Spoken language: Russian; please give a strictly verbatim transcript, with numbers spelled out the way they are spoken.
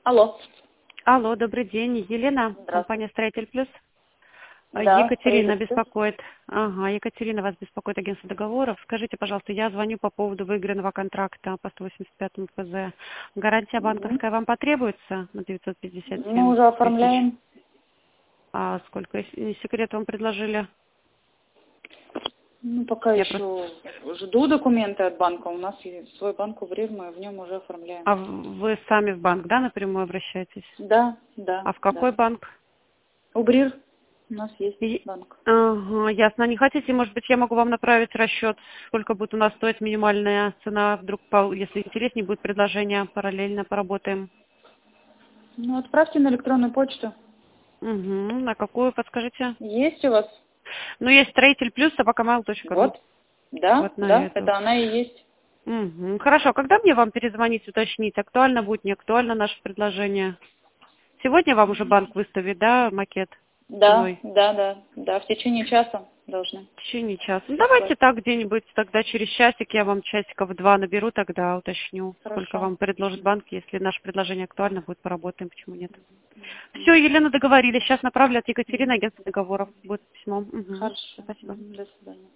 Алло. Алло, добрый день. Елена, Здравствуйте. компания «Строитель Плюс». А, Да, Екатерина «Строитель Плюс». беспокоит. Ага, Екатерина вас беспокоит, агентство договоров. Скажите, пожалуйста, я звоню по поводу выигранного контракта по сто восемьдесят пятому ФЗ. Гарантия Мгм. банковская вам потребуется на девятьсот пятьдесят Мы семь уже тысяч? оформляем. А сколько, если не секрет, вам предложили? Ну, пока Я просто... еще жду документы от банка. У нас есть свой банк Убрир, мы в нем уже оформляем. А вы сами в банк, да, напрямую обращаетесь? Да, да, А в да. какой банк? Убрир у нас есть И- банк. Ага, ясно. Не хотите, может быть, я могу вам направить расчет, сколько будет у нас стоить минимальная цена, вдруг, пол- если интереснее будет предложение, параллельно поработаем. Ну, отправьте на электронную почту. Угу. На какую, подскажите? Есть у вас? Ну, есть строитель плюс собакамайл точка ру. Вот. Да, Вот на да, эту. это она и есть. Угу. Хорошо, когда мне вам перезвонить, уточнить, актуально будет, не актуально наше предложение? Сегодня вам уже банк выставит, да, макет Да, ценой? да, да, да, в течение часа должны. В течение часа. Ну, давайте так где-нибудь тогда через часик, я вам часиков два наберу, тогда уточню, сколько Хорошо. вам предложит банк. Если наше предложение актуально будет, поработаем, почему нет. Все, Елена, договорились. Сейчас направлю от Екатерины, агентство договоров. Будет письмо. Мгм. Хорошо. Спасибо. Мгм, до свидания.